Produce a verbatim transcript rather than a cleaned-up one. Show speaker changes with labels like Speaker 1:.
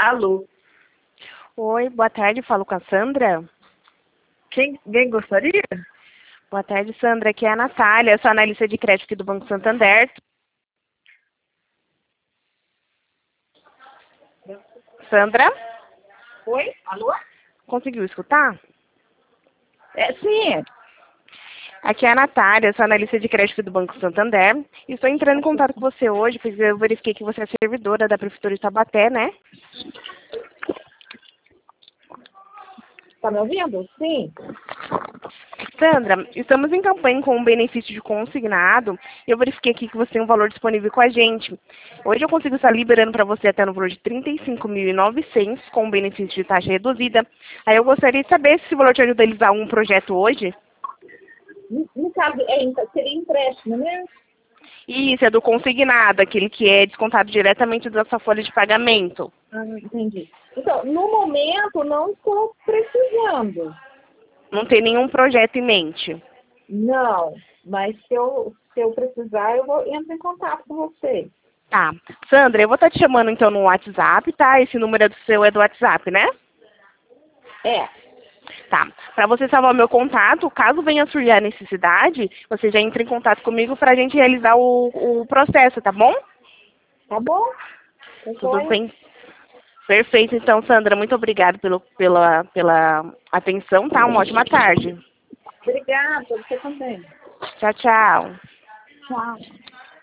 Speaker 1: Alô?
Speaker 2: Oi, boa tarde, falo com a Sandra.
Speaker 1: Quem, quem gostaria?
Speaker 2: Boa tarde, Sandra, aqui é a Natália, sou analista de crédito aqui do Banco Santander. Sandra,
Speaker 1: Oi? Alô?
Speaker 2: conseguiu escutar?
Speaker 1: É, sim.
Speaker 2: Aqui é a Natália, sou analista de crédito do Banco Santander. E estou entrando em contato com você hoje, pois eu verifiquei que você é servidora da Prefeitura de Taubaté, né?
Speaker 1: Tá me ouvindo? Sim.
Speaker 2: Sandra, estamos em campanha com um benefício de consignado e eu verifiquei aqui que você tem um valor disponível com a gente. Hoje eu consigo estar liberando para você até no valor de trinta e cinco mil e novecentos com um benefício de taxa reduzida. Aí eu gostaria de saber se esse valor te ajuda a realizar um projeto hoje.
Speaker 1: No, no caso, é, seria empréstimo, né?
Speaker 2: Isso, é do consignado, aquele que é descontado diretamente da sua folha de pagamento.
Speaker 1: Ah, entendi. Então, no momento, não estou precisando.
Speaker 2: Não tem nenhum projeto em mente.
Speaker 1: Não, mas se eu, se eu precisar, eu vou, entro em contato com você.
Speaker 2: Tá. Sandra, eu vou estar te chamando então no WhatsApp, tá? Esse número é do seu, é do WhatsApp, né?
Speaker 1: É,
Speaker 2: Tá. Para você salvar o meu contato, caso venha surgir a necessidade, você já entra em contato comigo para a gente realizar o, o processo, tá bom?
Speaker 1: tá bom? Tá
Speaker 2: Tudo
Speaker 1: joia.
Speaker 2: bem? Perfeito. Então, Sandra, muito obrigada pelo, pela, pela atenção, tá? Uma ótima tarde.
Speaker 1: Obrigada, você também.
Speaker 2: Tchau, tchau.
Speaker 1: Tchau.